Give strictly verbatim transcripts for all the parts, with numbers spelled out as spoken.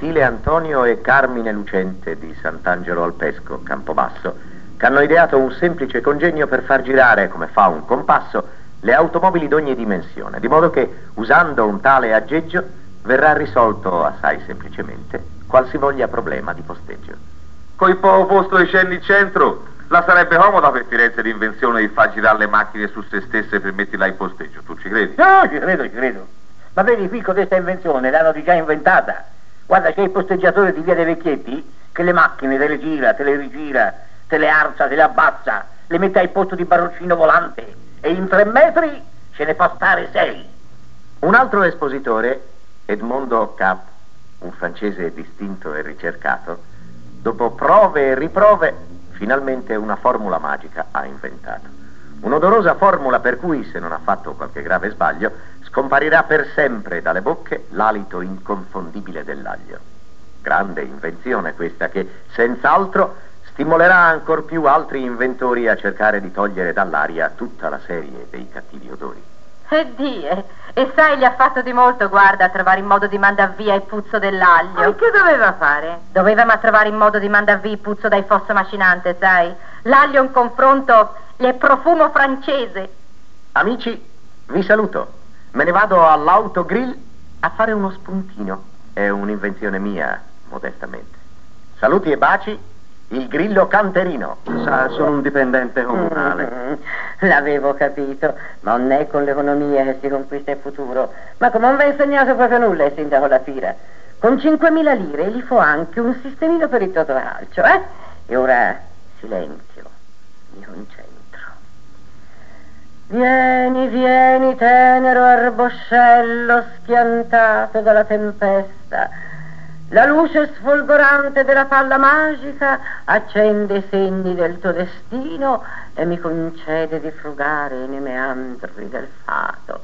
Achille Antonio e Carmine Lucente di Sant'Angelo al Pesco, Campobasso, che hanno ideato un semplice congegno per far girare, come fa un compasso, le automobili d'ogni dimensione, di modo che, usando un tale aggeggio, verrà risolto assai semplicemente qualsivoglia problema di posteggio. Coi poco posto di cenni in centro, la sarebbe comoda per Firenze l'invenzione di far girare le macchine su se stesse per metterla in posteggio, tu ci credi? No, ci credo, ci credo. Ma vedi, qui con questa invenzione l'hanno già inventata. Guarda, c'è il posteggiatore di Via dei Vecchietti che le macchine te le gira, te le rigira, te le alza, te le abbassa, le mette al posto di baroncino volante e in tre metri ce ne fa stare sei. Un altro espositore, Edmondo Cap, un francese distinto e ricercato, dopo prove e riprove, finalmente una formula magica ha inventato. Un'odorosa formula per cui, se non ha fatto qualche grave sbaglio, scomparirà per sempre dalle bocche l'alito inconfondibile dell'aglio. Grande invenzione questa che, senz'altro, stimolerà ancor più altri inventori a cercare di togliere dall'aria tutta la serie dei cattivi odori. E die, e sai, gli ha fatto di molto, guarda, a trovare il modo di mandar via il puzzo dell'aglio. E che doveva fare? Doveva ma trovare il modo di mandar via il puzzo dai fosso macinante, sai? L'aglio in confronto è profumo francese. Amici, vi saluto. Me ne vado all'autogrill a fare uno spuntino. È un'invenzione mia, modestamente. Saluti e baci, il grillo canterino. Sa, sono un dipendente comunale. Mm, l'avevo capito, ma non è con l'economia che si conquista il futuro. Ma come non vi ha insegnato proprio nulla il sindaco La Pira? Con cinquemila lire gli fa anche un sistemino per il totocalcio, eh? E ora, silenzio, mi concentro. Vieni, vieni, tenero arboscello schiantato dalla tempesta. La luce sfolgorante della palla magica accende i segni del tuo destino e mi concede di frugare nei meandri del fato.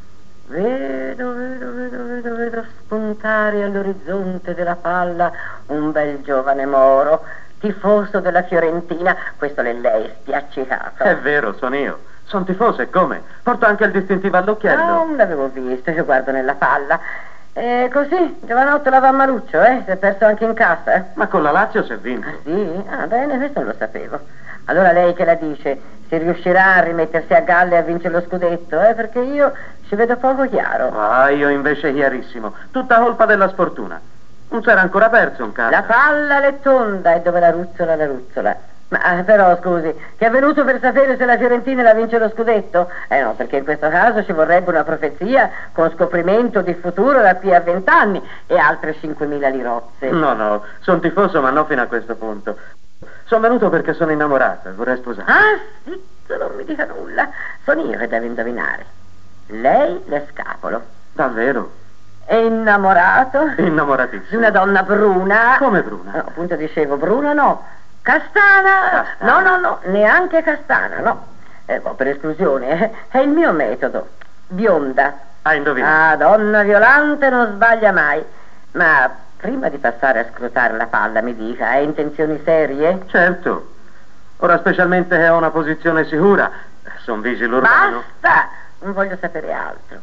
Vedo, vedo, vedo, vedo, vedo spuntare all'orizzonte della palla un bel giovane moro, tifoso della Fiorentina. Questo è lei, spiaccicato. È vero, sono io. Sono tifoso, e come? Porto anche il distintivo all'occhiello. Non l'avevo visto, io guardo nella palla. E così, giovanotto la va a Maluccio, eh? Si è perso anche in casa, eh? Ma con la Lazio si è vinto. Ah, sì? Ah, bene, questo non lo sapevo. Allora lei che la dice? Si riuscirà a rimettersi a galla e a vincere lo scudetto, eh? Perché io ci vedo poco chiaro. Ah, io invece chiarissimo. Tutta colpa della sfortuna. Non s'era ancora perso un caso. La palla è tonda e dove la ruzzola, la ruzzola. Ma però, scusi, che è venuto per sapere se la Fiorentina la vince lo scudetto? Eh no, perché in questo caso ci vorrebbe una profezia con scoprimento di futuro da qui a vent'anni e altre cinquemila lirozze. No, no, sono tifoso ma non fino a questo punto. Sono venuto perché sono innamorata, vorrei sposare. Ah, zitto, non mi dica nulla. Sono io che devo indovinare. Lei le scapolo. Davvero? È innamorato? Innamoratissimo. Di una donna bruna. Come bruna? No, appunto dicevo, bruna no. Castana? Castana. No, no, no, neanche castana, no. Eh, per esclusione, eh, è il mio metodo. Bionda. Hai indovinato. Ah, donna violante non sbaglia mai. Ma prima di passare a scrutare la palla, mi dica, hai intenzioni serie? Certo. Ora, specialmente che ho una posizione sicura, son vigile urbano. Basta! Non voglio sapere altro.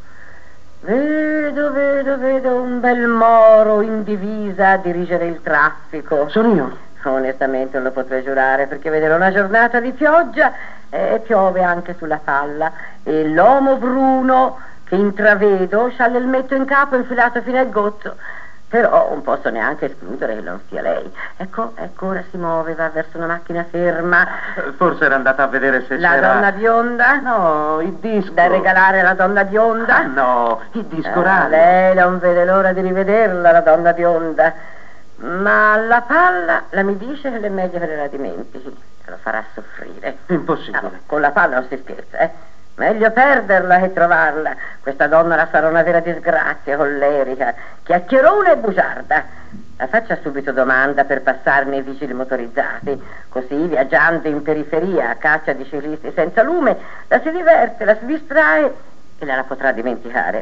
Vedo, vedo, vedo un bel moro in divisa a dirigere il traffico. Sono io? Onestamente non lo potrei giurare, perché vedere una giornata di pioggia e piove anche sulla palla e l'uomo bruno che intravedo c'ha l'elmetto in capo infilato fino al gozzo, però non posso neanche escludere che non sia lei. Ecco, ecco, ora si muove, va verso una macchina ferma. Forse era andata a vedere se la c'era... La donna bionda? No, il disco. Da regalare alla donna bionda? Ah, no, il disco ah, radio. Lei non vede l'ora di rivederla, la donna bionda. Ma la palla, la mi dice che è meglio che la dimentichi, lo farà soffrire. Impossibile. No, con la palla non si scherza, eh. Meglio perderla che trovarla. Questa donna la sarà una vera disgrazia, collerica, chiacchierona e bugiarda. La faccia subito domanda per passarne i vigili motorizzati, così viaggiando in periferia a caccia di ciclisti senza lume, la si diverte, la si distrae e la, la potrà dimenticare.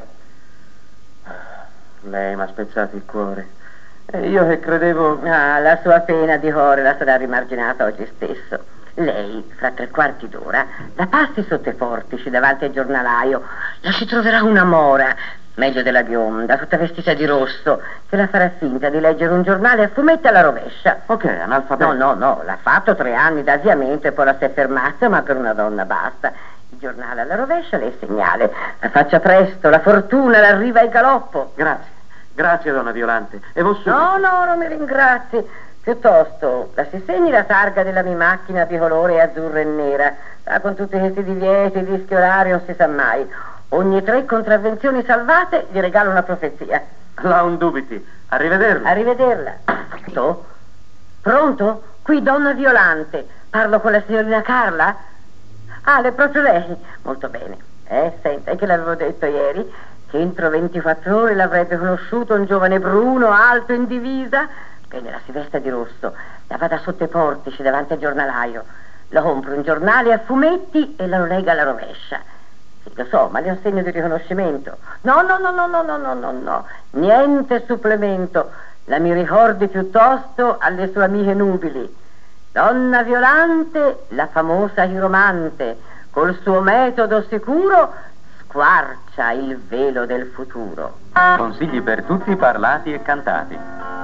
Lei mi ha spezzato il cuore. E io che credevo... Ah, la sua pena di cuore la sarà rimarginata oggi stesso. Lei, fra tre quarti d'ora, la passi sotto i portici davanti al giornalaio, la si troverà una mora, Meglio della bionda, tutta vestita di rosso, che la farà finta di leggere un giornale a fumetti alla rovescia. Ok, analfabeto. No, no, no, l'ha fatto tre anni d'avviamento e poi la si è fermata, ma per una donna basta. Il giornale alla rovescia le è segnale. La faccia presto, la fortuna l'arriva in galoppo. Grazie, grazie donna Violante. E voi subito. No, no, non mi ringrazi. Piuttosto, la si segni la targa della mia macchina bicolore azzurra e nera. Ah, con tutti questi divieti, dischi orari, non si sa mai. Ogni tre contravvenzioni salvate gli regalo una profezia. La un dubiti. Arrivederla. Arrivederla. Pronto? Pronto? Qui donna Violante. Parlo con la signorina Carla? Ah, è proprio lei. Molto bene. Eh, senta, è che l'avevo detto ieri, che entro ventiquattro ore l'avrebbe conosciuto un giovane bruno, alto, in divisa. Bene, la si vesta di rosso, la vada sotto i portici davanti al giornalaio. Lo compro un giornale a fumetti e lo lega alla rovescia. Sì, lo so, ma è un segno di riconoscimento. No, no, no, no, no, no, no, no, no. Niente supplemento. La mi ricordi piuttosto alle sue amiche nubili. Donna Violante, la famosa chiromante, col suo metodo sicuro squarcia il velo del futuro. Consigli per tutti parlati e cantati.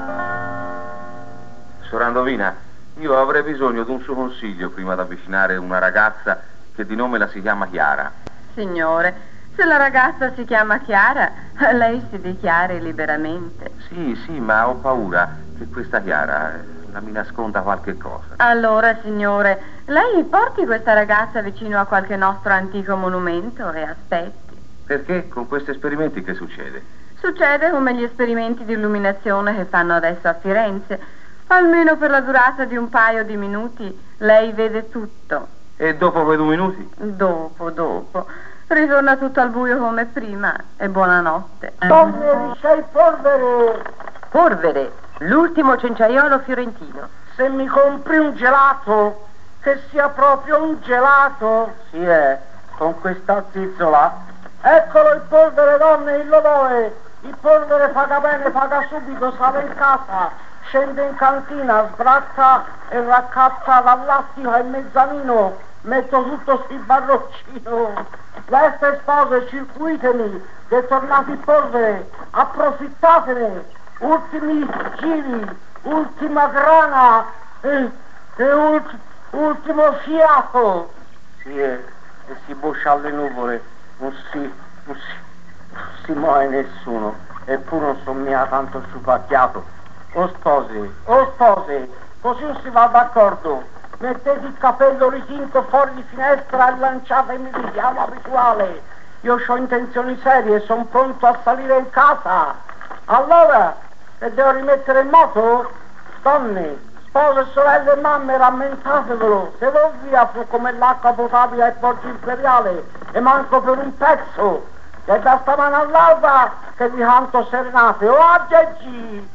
Sor Andovina, io avrei bisogno di un suo consiglio prima di avvicinare una ragazza che di nome la si chiama Chiara. Signore, se la ragazza si chiama Chiara, lei si dichiari liberamente. Sì, sì, ma ho paura che questa Chiara eh, la mi nasconda qualche cosa. Allora, signore, lei porti questa ragazza vicino a qualche nostro antico monumento e aspetti. Perché con questi esperimenti che succede? Succede come gli esperimenti di illuminazione che fanno adesso a Firenze. Almeno per la durata di un paio di minuti lei vede tutto. E dopo quei due minuti? Dopo, dopo. Ritorna tutto al buio come prima e buonanotte. Donne, sei polvere! Polvere, l'ultimo cenciaiolo fiorentino. Se mi compri un gelato, che sia proprio un gelato. Sì, è, con questa zizzola. Eccolo il polvere, donne, il l'odore. Il polvere paga bene, paga subito, sale in casa. Scende in cantina, sbracca e raccatta dall'attico e mezzanino, metto tutto sul barroccino. Leste spose, circuitemi, che è tornato il polvere, approfittatene, ultimi giri, ultima grana e, e ult, ultimo fiato. Sì, e, e si boccia alle nuvole, non si, non si, non si muove nessuno, eppure non sono mica tanto sciupacchiato. O sposi, o sposi, così non si va d'accordo. Mettete il capello ritinto fuori di finestra e lanciatemi il richiamo abituale. Io ho intenzioni serie e sono pronto a salire in casa. Allora, e devo rimettere in moto? Donne, spose, sorelle e mamme, rammentatevelo. Se non via fu come l'acqua potabile al Porto Imperiale e manco per un pezzo. E da stamane all'alba che vi canto serenate. O a Geggi!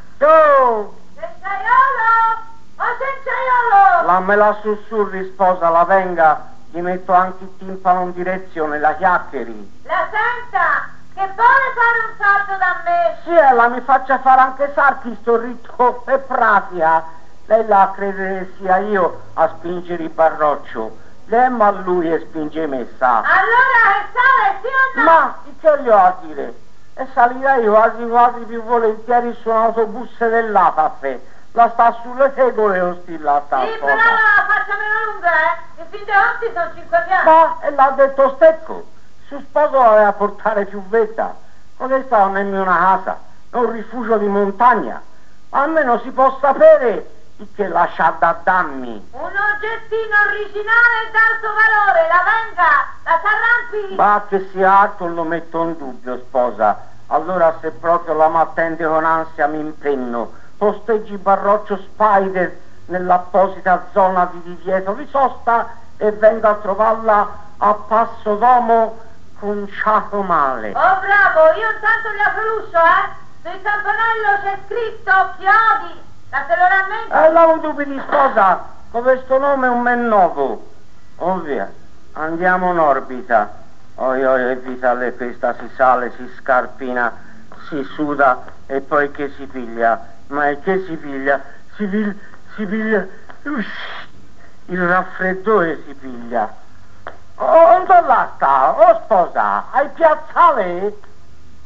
Oh! Cenciaiolo! Oh, cenciaiolo! La me la sussurri, sposa, la venga, gli metto anche il timpano in direzione, la chiacchieri. La senta, che vuole fare un salto da me? Sì, la mi faccia fare anche sarchi, sto ritto e pratica. Lei la crede che sia io a spingere il barroccio. Lei ma lui e spinge me, sa. Allora che sale, sì o no? Ma, che gli ho a dire? E salirei quasi quasi più volentieri su un autobus dell'A T A F. La sta sulle tegole o stilla sta. Sì, però la faccia meno lunga, eh? In fin dei conti sono cinque piani. Ma, e l'ha detto Stecco. Suo sposo voleva portare più vetta. Questa non è una casa, è un rifugio di montagna. Almeno si può sapere che lascia da dammi. Un oggettino originale d'alto valore, la venga, la s'arranchi. Ma che sia alto lo metto in dubbio, sposa. Allora se proprio la m'attende con ansia mi impenno. Posteggi Barroccio Spider nell'apposita zona di divieto di sosta e venga a trovarla a passo d'uomo conciato male. Oh bravo, io intanto gli apro l'uscio, eh? Sul campanello c'è scritto Chiodi. La te lo rammento? E non dubiti, sposa, con questo nome è un men novo. Oh via, andiamo in orbita. Oi oi, e vita le questa si sale, si scarpina, si suda e poi che si piglia. Ma è che si piglia? Si piglia, si piglia, uff, il raffreddore si piglia. Oh, dove sta? Oh sposa, hai piazzale?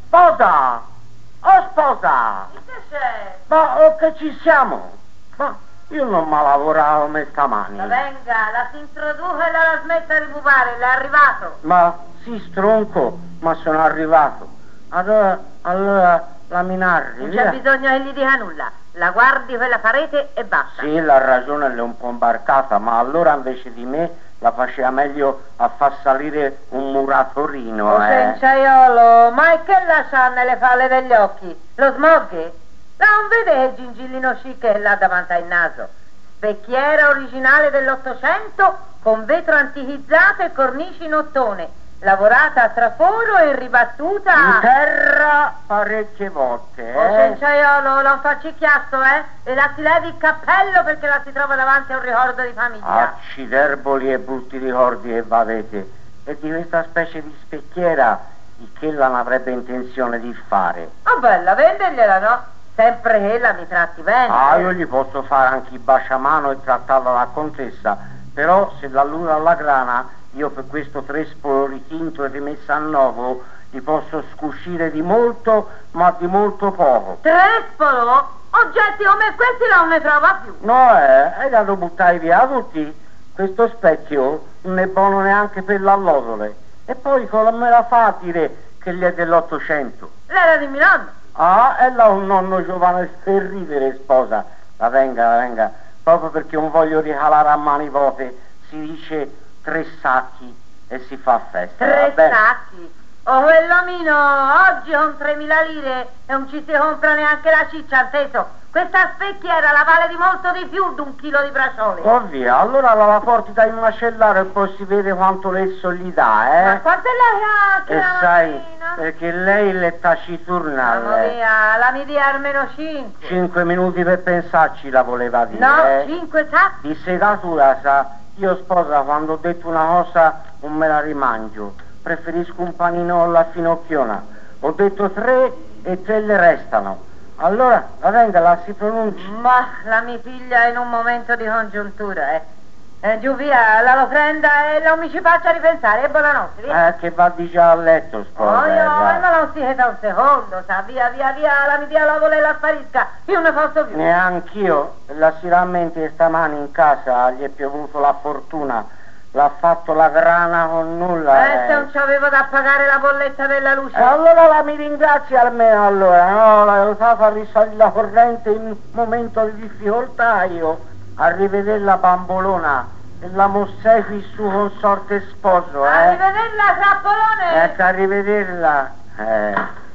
Sposa! Oh, sposa! Che c'è? Ma oh, che ci siamo? Ma io non mi lavoravo me stamani. La venga, la si introduca e la, la smetta di pupare, l'è arrivato. Ma sì, stronco, ma sono arrivato. Allora, allora la minarri, Non c'è bisogno che gli dica nulla. La guardi quella parete e basta. Sì, la ragione l'è un po' imbarcata, ma allora invece di me la faceva meglio a far salire un muratorino, Oh, eh. Cenciaiolo, ma è che la c'ha nelle falle degli occhi? Lo smog? Non vede che il gingillino chic è là davanti al naso? Specchiera originale dell'Ottocento con vetro antichizzato e cornici in ottone, lavorata a traforo e ribattuta In terra parecchie volte, Oh, eh. Cenciaiolo, non facci chiasso, eh? E la si levi il cappello perché la si trova davanti a un ricordo di famiglia. Acciderboli e brutti ricordi che vadete. E di questa specie di specchiera, il che la non avrebbe intenzione di fare. Oh, bella, vendergliela, no? Sempre che la mi tratti bene. Ah, io gli posso fare anche i baciamano e trattarla da contessa, però se l'allura alla grana, io per questo trespolo ritinto e rimesso a nuovo, gli posso scuscire di molto, ma di molto poco. Trespolo? Oggetti come questi non ne trova più. No, eh, hai dato buttare via tutti. Questo specchio non è buono neanche per l'allodole. E poi come me la fa a dire che gli è dell'Ottocento? L'era di Milano. Ah, è là un nonno giovane per ridere, sposa. La venga, la venga. Proprio perché non voglio ricalare a manipote, si dice tre sacchi e si fa festa. Tre va bene? sacchi. Oh, quell'omino, oggi con tremila lire e non ci si compra neanche la ciccia, inteso? Questa specchiera la vale di molto di più di un chilo di braciole. Oh via, allora la, la porti dal macellario e poi si vede quanto lesso gli dà, eh? Ma quanto è la E chiacchiera, sai, mattina? perché lei le taciturna. Mamma lei. mia, la mi dia almeno cinque. Cinque minuti per pensarci la voleva dire. No, eh? cinque sacchi. Di segatura, sa, io sposa quando ho detto una cosa non me la rimangio. Preferisco un panino alla finocchiona. Ho detto tre e tre le restano. Allora, la venga, la si pronunci. Ma la mi piglia in un momento di congiuntura, eh. eh giù via, la lo prenda e non mi ci faccia ripensare. E buonanotte, via. Eh, che va di già a letto, sposa. Oh, io, eh, eh, dai. ma non si cheta un secondo, sa, via, via, via, la mi dia la vola e la sparisca. Io non ne posso più. Neanch'io, la si rammenti che stamani in casa gli è piovuto la fortuna. L'ha fatto la grana con nulla. Eh, se eh. non c'avevo da pagare la bolletta della luce. E allora la mi ringrazia almeno allora, no? L'ho aiutata a risalire la corrente in un momento di difficoltà io, a rivedere la bambolona e la mossai qui su consorte sposo, eh? Arrivederla, trappolone! Ecco, a rivederla. Eh.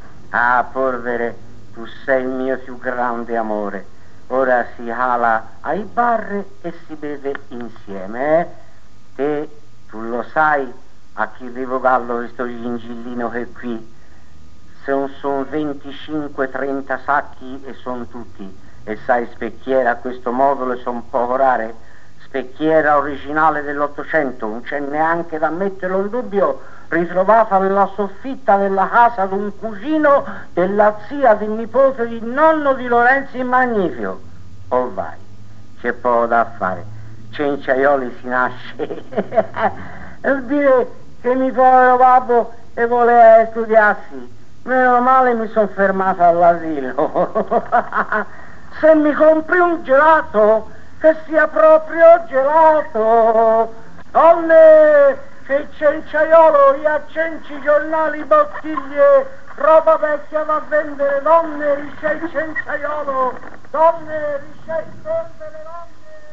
Ah, polvere, tu sei il mio più grande amore. Ora si cala ai bar e si beve insieme, eh? Te, tu lo sai a chi devo gallo questo gingillino che è qui? Se non sono venticinque trenta sacchi e sono tutti. E sai, specchiera a questo modo le son poco rare. Specchiera originale dell'Ottocento, non c'è neanche da metterlo in dubbio, ritrovata nella soffitta della casa di un cugino della zia del nipote di nonno di Lorenzo il Magnifico. Oh vai, c'è poco da fare. Cenciaioli si nasce. Vuol dire che mi povero babbo e voleva studiarsi. Meno male mi sono fermata all'asilo. Se mi compri un gelato, che sia proprio gelato. Donne, che il cenciaiolo gli accenci giornali, bottiglie, roba vecchia da vendere. Donne, c'è il cenciaiolo. Donne, c'è il polvere, donne.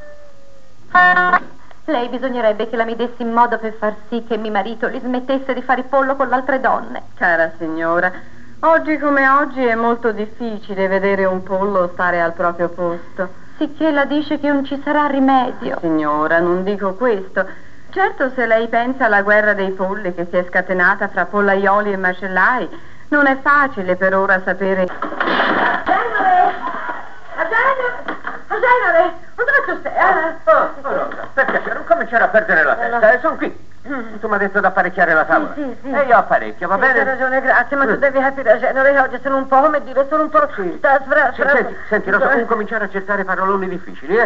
Lei bisognerebbe che la mi dessi in modo per far sì che mio marito li smettesse di fare il pollo con le altre donne. Cara signora, oggi come oggi è molto difficile vedere un pollo stare al proprio posto. Sicché la dice che non ci sarà rimedio. Signora, non dico questo. Certo, se lei pensa alla guerra dei polli che si è scatenata fra pollaioli e macellai, non è facile per ora sapere... Genere! Genere! Genere! Dove stai? Eh? Oh, allora, per piacere, non cominciare a perdere la testa, eh, sono qui. Tu mi hai detto di apparecchiare la tavola. Sì, sì, sì. E io apparecchio, va Sì, bene? hai ragione, grazie, ma tu devi capire, Genere, che oggi sono un po', come dire, sono un po'... Sta sfra... Sì, senti, senti, Rosa, non cominciare a cercare paroloni difficili, eh?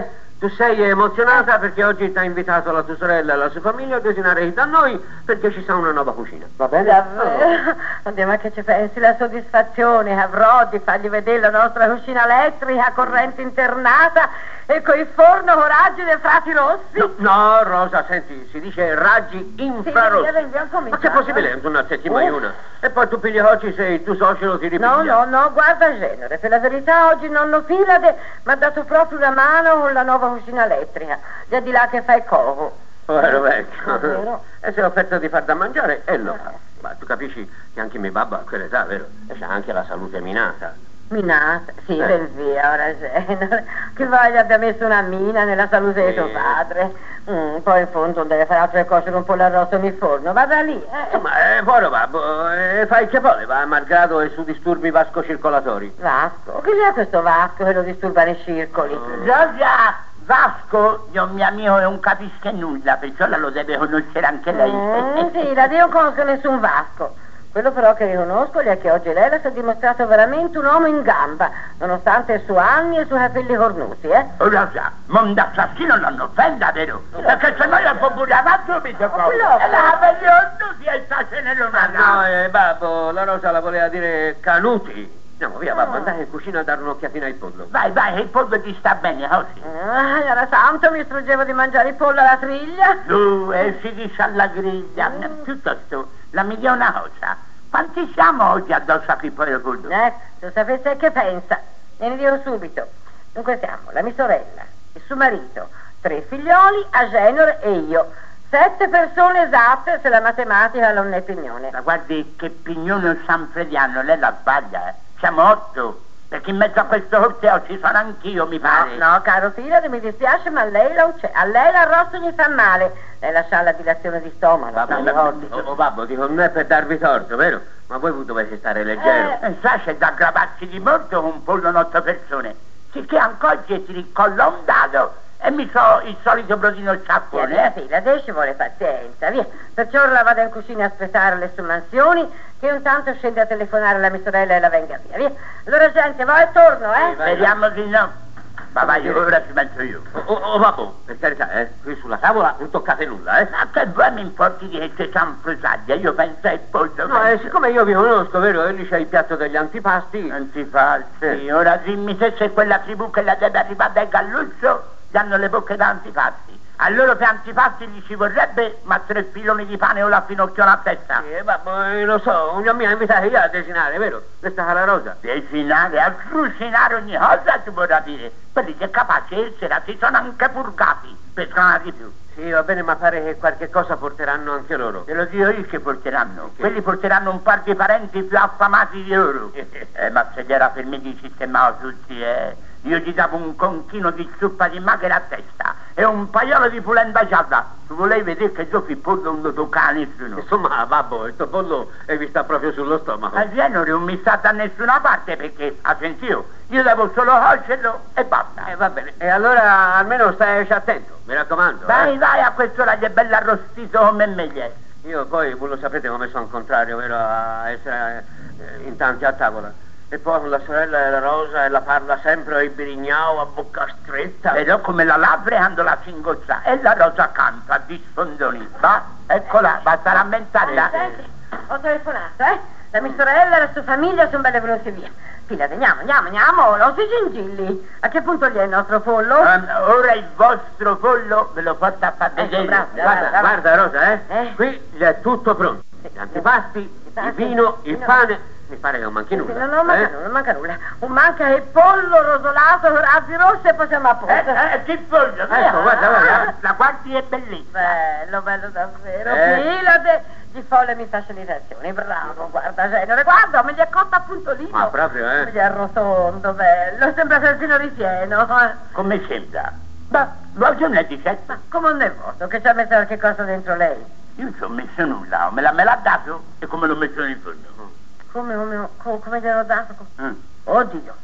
Tu sei emozionata perché oggi ti ha invitato la tua sorella e la sua famiglia a desinare da noi perché ci sta una nuova cucina, va bene? Davvero? Oddio, ma che ci pensi? La soddisfazione che avrò di fargli vedere la nostra cucina elettrica a corrente internata e coi forno con raggi dei frati rossi? No, no, Rosa, senti, si dice raggi infrarossi. Sì, abbiamo Ma cominciato. che è possibile? Tu non accetti mai una. E poi tu pigli oggi se il tuo socio lo ti ripiglia. No, no, no, guarda genere, per la verità oggi nonno Filade mi ha dato proprio una mano con la nuova cucina elettrica, già di là che fa il covo. Povero vecchio. Davvero? E se ho offerto di far da mangiare, e lo fa. Ma tu capisci che anche mio babbo a quell'età, vero? E c'ha anche la salute minata. Minata? Sì, Eh. ben via, ora genere. Che voglia abbia messo una mina nella salute di tuo Sì. padre. Mm, poi in fondo non deve fare altre cose con un po' l'arrosto nel forno. Vada lì, eh. Ma eh, povero babbo, eh, fa il che vuole, va malgrado e su disturbi vasco-circolatori. Vasco? Chi è questo Vasco che lo disturba nei circoli? Rosa, Vasco, io mio amico non capisce nulla, perciò la lo deve conoscere anche lei. Mm, sì, la io non conosco nessun Vasco. Quello però che riconosco è che oggi lei si è dimostrato veramente un uomo in gamba, nonostante i suoi anni e i suoi capelli cornuti, eh? Rosa, mondo assassino non offenda, vero? Perché se no io può pure avanti subito qua. quello- E la capelli cornuti e sta ce ne non No, eh, babbo, la Rosa la voleva dire Canuti. Andiamo via, babbo, andate in cucina a dare un'occhiatina al pollo. Vai, vai, che il pollo ti sta bene così. Ah, era santo, mi struggevo di mangiare il pollo alla triglia. Tu, e si dice alla griglia. Piuttosto, la mi dia una cosa. Quanti siamo oggi addosso a chi poi il pollo? Eh, se sapesse che pensa, gliene dico subito. Dunque siamo la mia sorella, il suo marito, tre figlioli, Agenor e io. Sette persone esatte se la matematica non è pignone. Ma guardi che pignone sanfrediano, lei la sbaglia, eh. Siamo otto, perché in mezzo a questo corteo ci sono anch'io, mi pare. No, no, caro Filade, mi dispiace, ma lei non c'è. A lei l'arrosto gli fa male. Lei lascia la dilazione di stomaco. Babbo, mi ricordi? oh, oh, babbo, dico, non è per darvi torto, vero? Ma voi dovete stare leggero. Eh, sa, c'è da aggravarsi di molto con un pollo in otto persone. Sicché anche oggi ti ricollo un dado e mi so il solito brodino sciacquone, Via, eh. Filade, ci vuole pazienza, via. Perciò ora vado in cucina a aspettare le sue mansioni, che io intanto scende a telefonare alla mia sorella e la venga via, via. Allora, gente, va e torno, eh? Sì, vai. Speriamo di no. Ma vai, ora ci penso io. Oh, oh, oh, babbo, per carità, eh, qui sulla tavola non toccate nulla, eh. Ma che voi mi importi di che c'è sanfrusaglia? Io penso al pollo. No, eh, penso. siccome io vi conosco, vero? E lì c'è il piatto degli antipasti. Antipasti. Ora dimmi se c'è quella tribù che la deve arrivare dal Galluccio, gli hanno le bocche da antipasti. A loro per antipasti gli ci vorrebbe, ma tre filoni di pane o la finocchiona a testa. Sì, babbo, eh, lo so, non mi ha invitato io a desinare, vero? Questa è la Rosa. Desinare, a frucinare ogni cosa si vorrà dire. Quelli che capaci e sera si sono anche purgati per suonare di più. Sì, va bene, ma pare che qualche cosa porteranno anche loro. Te lo dico io che porteranno. Quelli porteranno un par di parenti più affamati di loro. Eh, ma se gli era per me di sistemare tutti, eh. Io gli davo un conchino di zuppa di magra a testa e un paiolo di polenta gialla. Tu volevi vedere che dopo il pollo non lo tocca a nessuno. Insomma, babbo, il tuo pollo è vi sta proprio sullo stomaco. A Genere non mi sta da nessuna parte perché, ha sentito, io devo solo cuocerlo e basta. Eh, va bene, e allora almeno stai attento, mi raccomando. Vai, eh. vai, a quest'ora gli è bello arrostito come meglio. Io poi, voi lo sapete come sono contrario, vero, a essere eh, in tanti a tavola. E poi con la sorella e la Rosa e la parla sempre ai birignao a bocca stretta. Vedo come la lavre quando la singozza e la Rosa canta di sfondoni. Va, eccola, basta rammentarla. Senti, ho telefonato, eh? La mia sorella e la sua famiglia sono belle venute via. Filate, andiamo, andiamo, andiamo, non si gingilli. A che punto gli è il nostro pollo? Um, ora il vostro pollo ve lo porta a far vedere. Ecco, bravo, Guarda, bravo, bravo. guarda Rosa, eh? Eh? Qui gli è tutto pronto. Gli antipasti, il vino, il pane. Mi pare che non manchi nulla. No, non manca eh? nulla, non manca nulla. Un manca il pollo rosolato con razzi rossi e poi siamo a posto. Eh, eh, che pollo? Ecco, guarda, guarda. La guardi è bellissima. Bello, bello davvero. Eh. Filate di folle mi facilitazioni. Bravo, guarda, genere, guarda, me li ha cotta a puntolino. Ma proprio, eh? Me li ha rotondo, bello. Sembra Sergino Ripieno. Come sembra? Ma oggi non è di sette. Ma come un nervoso che ci ha messo qualche cosa dentro lei. Io ci ho messo nulla, me l'ha, me l'ha dato e come l'ho messo in fondo. Come, come, come, come gliel'ho dato? Mm. Oddio,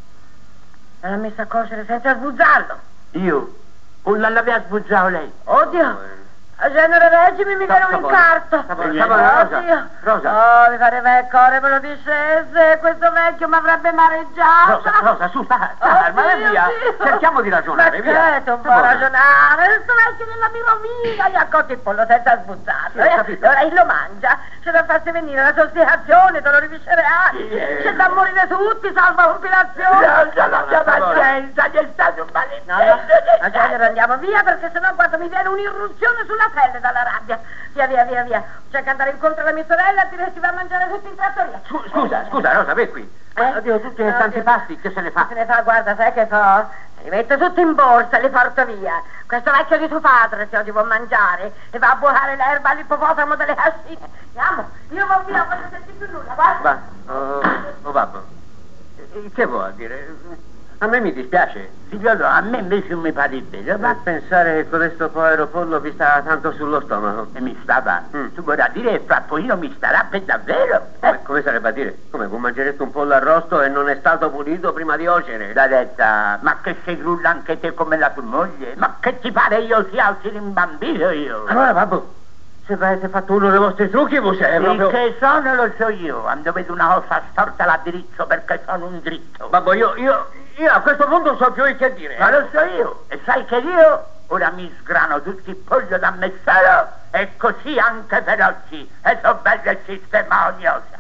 l'ha messa a cuocere senza sbuzzarlo. Io? O non l'aveva sbuzzato lei? Oddio, A genere regimi mi viene un Sapore. incarto. Sapore, Oh, sapore, Rosa, Dio. Rosa. Oh, mi pareva il cuore me lo discese. Questo vecchio mi avrebbe mareggiata. Rosa, Rosa, su, sta, sta, Oh, calma, Dio, via. Dio. Cerchiamo di ragionare, Ma via. che, non può Sapore. ragionare. Questo vecchio della mi rovina. Gli accotti il pollo senza sbuzzarlo. Sì, ho eh. capito. E ora il lo mangia. C'è da farsi venire la sosticazione, dolori viscerali. Sì. C'è da morire tutti, salva compilazione. Rosa, non abbia pazienza, gli è stato un No, no, a genere andiamo via perché sennò guarda mi viene un'irruzione sulla pelle dalla rabbia. Via, via, via, via. C'è che andare incontro alla mia sorella e dire si va a mangiare tutti in trattoria. Scu- Scusa, scusa, Rosa, vai qui. Eh? Oddio, tutti No, questi Dio. pasti, che se ne fa? Se ne fa, guarda, sai che fa? Li metto tutti in borsa e li porto via. Questo vecchio di tuo padre se oggi vuol mangiare e va a bucare l'erba all'ippopotamo delle cascine. Andiamo, io vado via, non voglio sentire più nulla, guarda. Va, oh, oh babbo, eh, che vuol dire? A me mi dispiace. Figliolo, a me invece non mi pare bene, Ma ma pensare che questo povero pollo vi sta tanto sullo stomaco. e mi stava. Mm. Tu vorrà dire che fra pochino mi starà per davvero? Come, come sarebbe a dire? Come, voi mangereste un pollo arrosto e non è stato pulito prima di ocere? Da detta, ma che sei grulla anche te come la tua moglie? Ma che ti pare io sia un bambino io? Allora, babbo, se avete fatto uno dei vostri trucchi, voi siete Il proprio... che sono lo so io, quando vedo una cosa storta la dirizzo perché sono un dritto. Babbo, io, io, io a questo punto non so più che dire. Ma lo so io, e sai che io ora mi sgrano tutti il pollo da me solo e così anche per oggi, e so bella e sistemoniosa.